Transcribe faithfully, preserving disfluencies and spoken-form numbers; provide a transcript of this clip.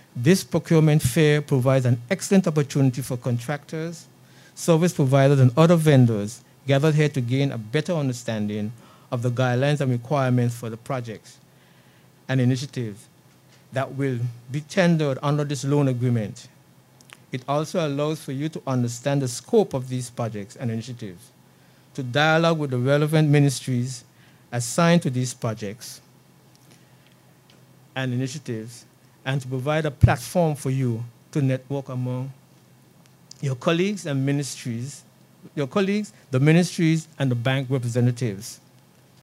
This procurement fair provides an excellent opportunity for contractors, service providers, and other vendors gathered here to gain a better understanding of the guidelines and requirements for the projects and initiatives that will be tendered under this loan agreement. It also allows for you to understand the scope of these projects and initiatives, to dialogue with the relevant ministries assigned to these projects and initiatives, and to provide a platform for you to network among your colleagues and ministries, your colleagues, the ministries, and the bank representatives.